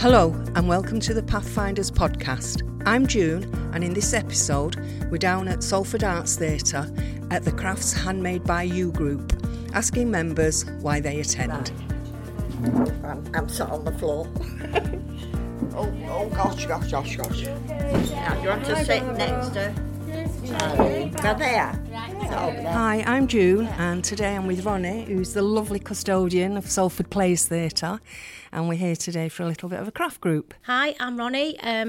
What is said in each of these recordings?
Hello and welcome to the Pathfinders podcast. I'm June and in this episode we're down at Salford Arts Theatre at the Crafts Handmade by You group, asking members why they attend. Right. I'm sat on the floor. oh gosh. Now, do you want to sit next to Charlie? Go there. Hi, I'm June and today I'm with Ronnie, who's the lovely custodian of Salford Players Theatre, and we're here today for a little bit of a craft group. Hi, I'm Ronnie. I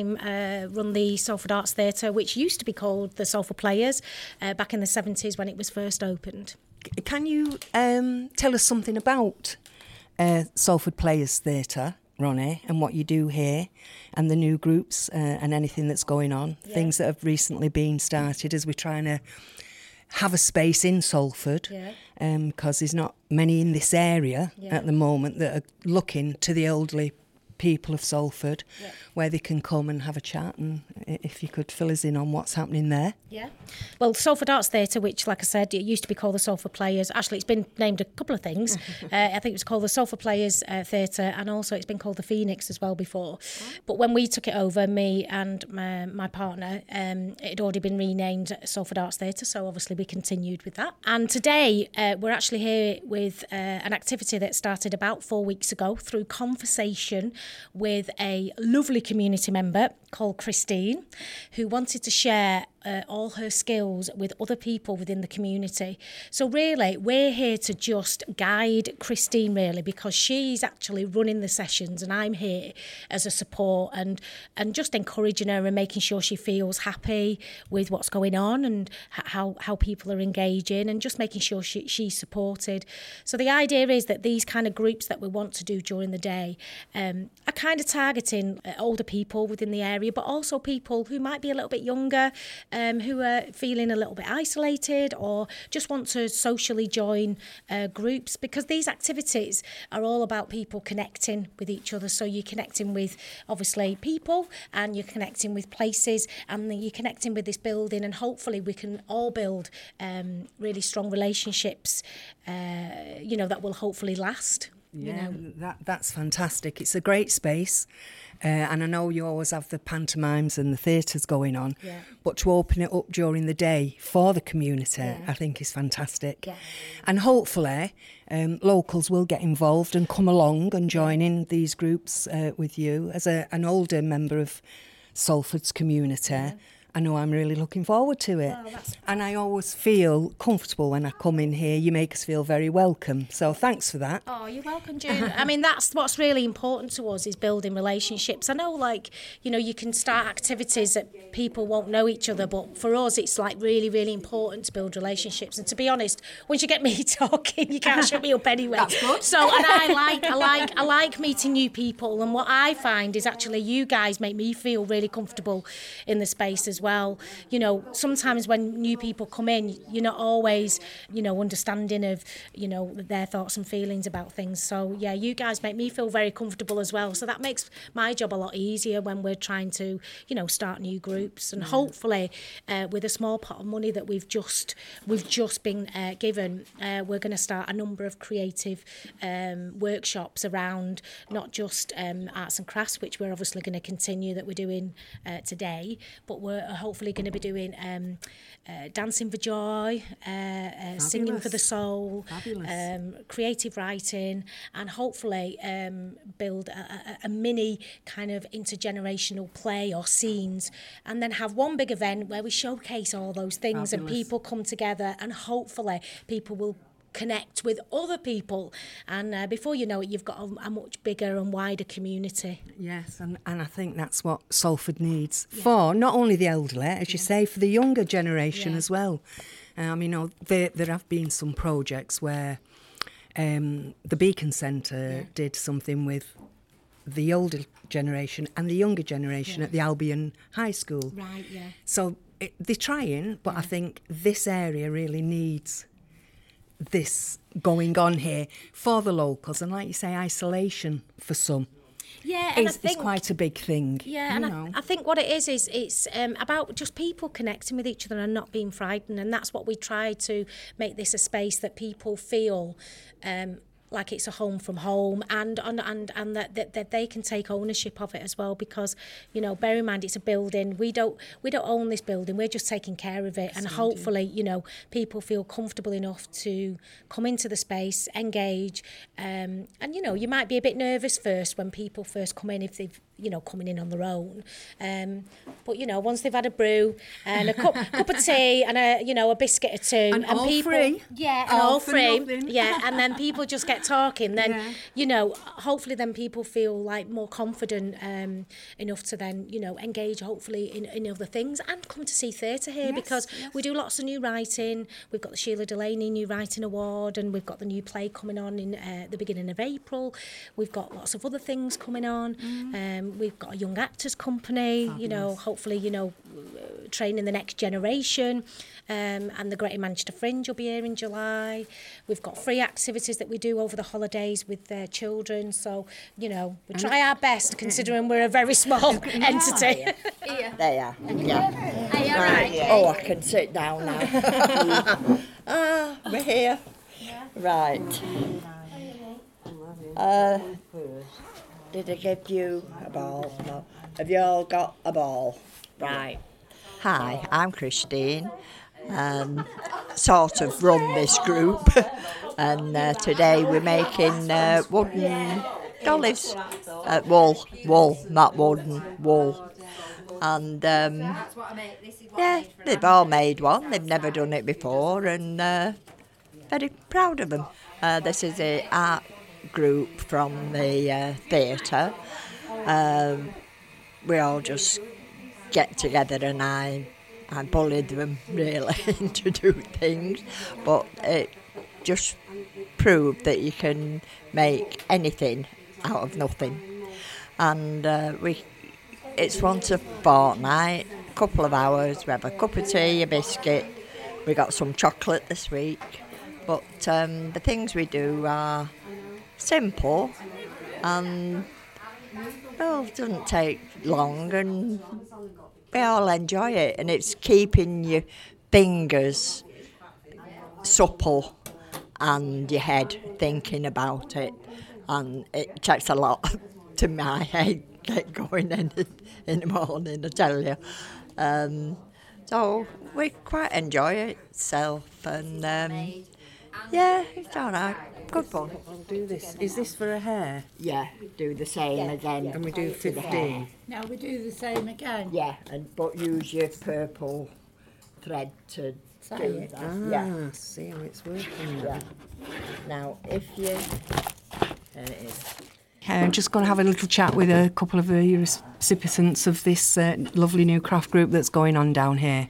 run the Salford Arts Theatre, which used to be called the Salford Players back in the 70s when it was first opened. Can you tell us something about Salford Players Theatre, Ronnie, and what you do here, and the new groups and anything that's going on, things that have recently been started as we're trying to have a space in Salford, because there's not many in this area at the moment that are looking to the elderly people of Salford where they can come and have a chat, and if you could fill us in on what's happening there. Yeah. Well, Salford Arts Theatre, which, like I said, it used to be called the Salford Players. Actually, it's been named a couple of things. I think it was called the Salford Players Theatre, and also it's been called the Phoenix as well before. But when we took it over, me and my partner, it had already been renamed Salford Arts Theatre, so obviously we continued with that. And today, we're actually here with an activity that started about 4 weeks ago through conversation with a lovely community member called Christine, who wanted to share all her skills with other people within the community. So really, we're here to just guide Christine, really, because she's actually running the sessions and I'm here as a support and just encouraging her and making sure she feels happy with what's going on and how people are engaging, and just making sure she's supported. So the idea is that these kind of groups that we want to do during the day are kind of targeting older people within the area, but also people who might be a little bit younger, who are feeling a little bit isolated or just want to socially join groups, because these activities are all about people connecting with each other. So you're connecting with, obviously, people, and you're connecting with places, and then you're connecting with this building, and hopefully we can all build really strong relationships, that will hopefully last. That's fantastic. It's a great space, and I know you always have the pantomimes and the theatres going on, but to open it up during the day for the community, I think is fantastic. And hopefully locals will get involved and come along and join in these groups with you. As an older member of Salford's community, I know I'm really looking forward to it. And I always feel comfortable when I come in here. You make us feel very welcome. So thanks for that. Oh, you're welcome, June. I mean, that's what's really important to us, is building relationships. I know, you can start activities that people won't know each other, but for us, it's really, really important to build relationships. And to be honest, once you get me talking, you can't shut me up anyway. That's good. So, and I like meeting new people. And what I find is actually you guys make me feel really comfortable in the space as well. Sometimes when new people come in, you're not always, understanding of, their thoughts and feelings about things. So, you guys make me feel very comfortable as well. So that makes my job a lot easier when we're trying to, start new groups. And hopefully, with a small pot of money that we've just been given, we're going to start a number of creative workshops around not just arts and crafts, which we're obviously going to continue that we're doing today, but we're hopefully going to be doing dancing for joy, singing for the soul, creative writing, and hopefully build a mini kind of intergenerational play or scenes, and then have one big event where we showcase all those things. Fabulous. And people come together, and hopefully people will connect with other people, and before you know it, you've got a much bigger and wider community. Yes, and I think that's what Salford needs for not only the elderly, as you say, for the younger generation as well. There have been some projects where the Beacon Centre did something with the older generation and the younger generation at the Albion High School. Right, yeah. So they're trying, but I think this area really needs this going on here for the locals, and like you say, isolation for some. Yeah, and it's quite a big thing. Yeah, and I think what it is it's about just people connecting with each other and not being frightened, and that's what we try to make this a space that people feel like it's a home from home, and that they can take ownership of it as well, because, you know, bear in mind it's a building. We don't own this building. We're just taking care of it, and hopefully, you know, people feel comfortable enough to come into the space, engage, and you know, you might be a bit nervous first when people first come in, if they've, you know, coming in on their own, but you know, once they've had a brew and a cup of tea and a biscuit or two, and all people, free, and all free, and then people just get talking, then you know, hopefully then people feel like more confident enough to then, you know, engage hopefully in other things and come to see theatre here, because we do lots of new writing. We've got the Sheila Delaney New Writing Award, and we've got the new play coming on in the beginning of April. We've got lots of other things coming on. We've got a young actors company. Fabulous. You know, hopefully, you know, training the next generation, and the Greater Manchester Fringe will be here in July. We've got free activities that we do over the holidays with their children, so, you know, we try our best considering we're a very small entity. There, yeah. Are you all right? Oh, I can sit down now. We're here. Right. Did I give you a ball? No. Have you all got a ball? Right. Hi, I'm Christine. Sort of run this group, and today we're making wooden dollies. Wool, not wooden, wool. And yeah, they've all made one. They've never done it before, and very proud of them. This is an art group from the theatre. We all just get together, and I bullied them really into doing things, but it just proved that you can make anything out of nothing. And it's once a fortnight, a couple of hours. We have a cup of tea, a biscuit. We got some chocolate this week, but the things we do are simple, and well, it doesn't take long, and we all enjoy it, and it's keeping your fingers supple and your head thinking about it, and it takes a lot to my head get going in the morning, I tell you. So we quite enjoy it itself, and yeah, it's all right. Good fun. I'll do this. Is this for a hair? Yeah, do the same again. And we do 15. Now we do the same again. Yeah, but use your purple thread to do that. See how it's working. Yeah. Now, if you... There it is. I'm just going to have a little chat with a couple of the recipients of this lovely new craft group that's going on down here.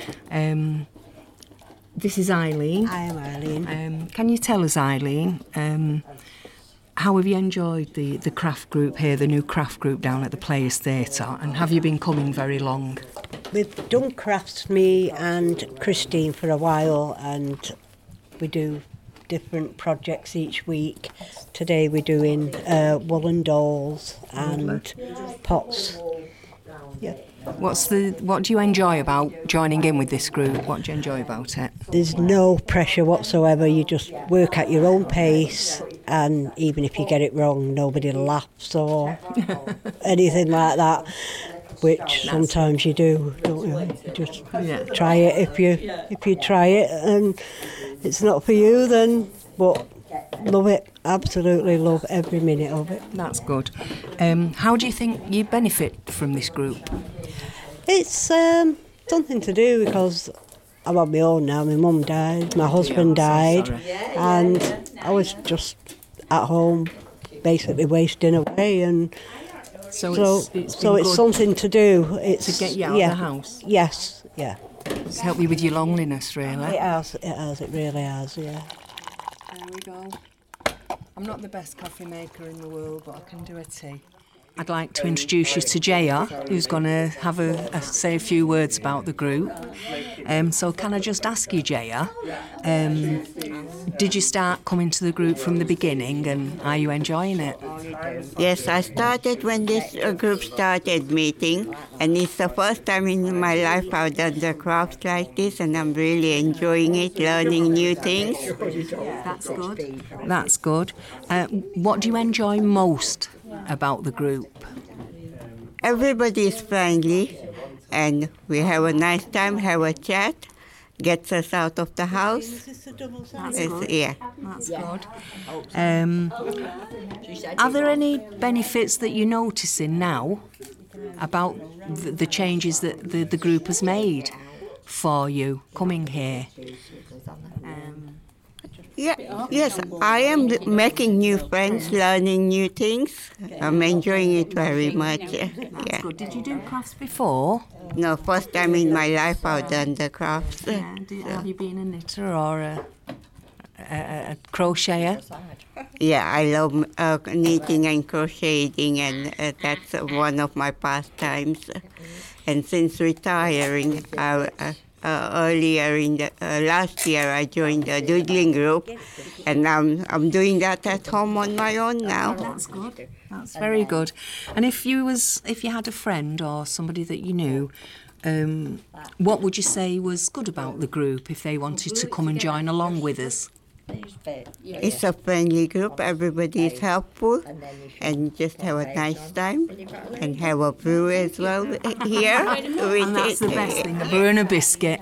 This is Eileen. I am Eileen. Can you tell us, Eileen, how have you enjoyed the craft group here, the new craft group down at the Players Theatre, and have you been coming very long? We've done crafts, me and Christine, for a while, and we do different projects each week. Today we're doing woolen dolls and pots. Yeah. What do you enjoy about joining in with this group? What do you enjoy about it? There's no pressure whatsoever. You just work at your own pace, and even if you get it wrong, nobody laughs or anything like that, which sometimes you do, don't you? You just try it. If you try it and it's not for you, then but love it. Absolutely love every minute of it. That's good. How do you think you benefit from this group? It's something to do because I'm on my own now. My mum died, my husband died, and I was just at home basically wasting away, and so it's something to do. It's to get you out of the house. Yes, yeah. It's helped you with your loneliness, really. It has, it really has, yeah. There we go. I'm not the best coffee maker in the world, but I can do a tea. I'd like to introduce you to Jaya, who's going to have say a few words about the group. So can I just ask you, Jaya, did you start coming to the group from the beginning, and are you enjoying it? Yes, I started when this group started meeting, and it's the first time in my life I've done the crafts like this, and I'm really enjoying it, learning new things. That's good. That's good. What do you enjoy most about the group? Everybody is friendly, and we have a nice time, have a chat, gets us out of the house. That's good. Yeah. That's good. Are there any benefits that you're noticing now about the changes that the group has made for you coming here? Yeah, yes, I am making new friends, learning new things. I'm enjoying it very much. That's good. Did you do crafts before? No, first time in my life I've done the crafts. Have you been a knitter or a crocheter? Yeah, I love knitting and crocheting, and that's one of my pastimes. And since retiring, earlier in the last year, I joined the doodling group, and I'm doing that at home on my own now. That's good. That's very good. And if you had a friend or somebody that you knew, what would you say was good about the group if they wanted to come and join along with us? It's a friendly group. Everybody is helpful, and just have a nice time, and have a brew as well here. And that's the best thing, a brew and a biscuit.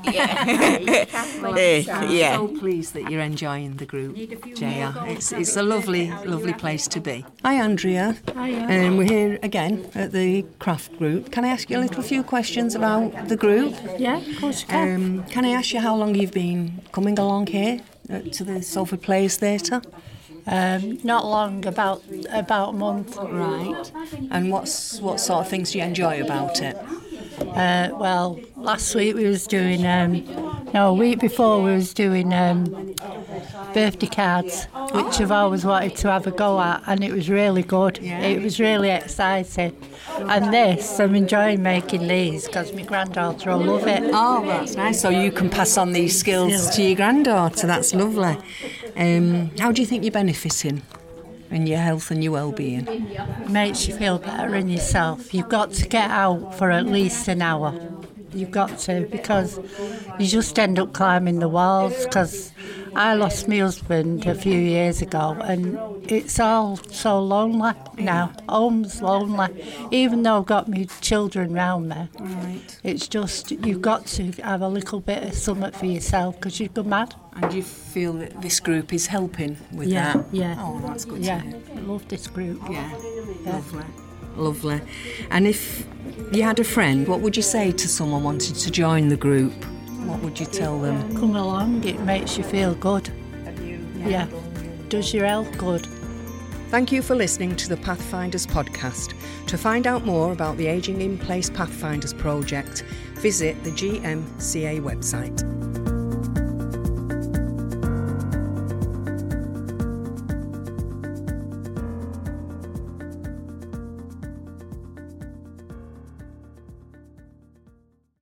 Yeah. I'm so pleased that you're enjoying the group, Jaya. It's a lovely, lovely place to be. Hi, Andrea. Hiya. We're here again at the craft group. Can I ask you a few questions about the group? Yeah, of course you can. Can I ask you how long you've been coming along here to the Salford Players Theatre? Not long, about a month. Right. And what sort of things do you enjoy about it? Well, last week we was doing, a week before we was doing birthday cards, which I've always wanted to have a go at, and it was really good. Yeah. It was really exciting. And this, I'm enjoying making these because my granddaughter will love it. Oh, that's nice. So you can pass on these skills to your granddaughter. That's lovely. How do you think you're benefiting in your health and your well-being? It makes you feel better in yourself. You've got to get out for at least an hour. You've got to, because you just end up climbing the walls. Because I lost my husband a few years ago, and it's all so lonely now. Home's lonely, even though I've got my children round me. Right. It's just, you've got to have a little bit of something for yourself, because you go mad. And you feel that this group is helping with that? Yeah. Oh, that's good Yeah, to hear. I love this group. Yeah. Lovely. Lovely. And if you had a friend, what would you say to someone wanting to join the group? What would you tell them? Come along, it makes you feel good. Yeah, does your health good. Thank you for listening to the Pathfinders podcast. To find out more about the Ageing in Place Pathfinders project, visit the GMCA website.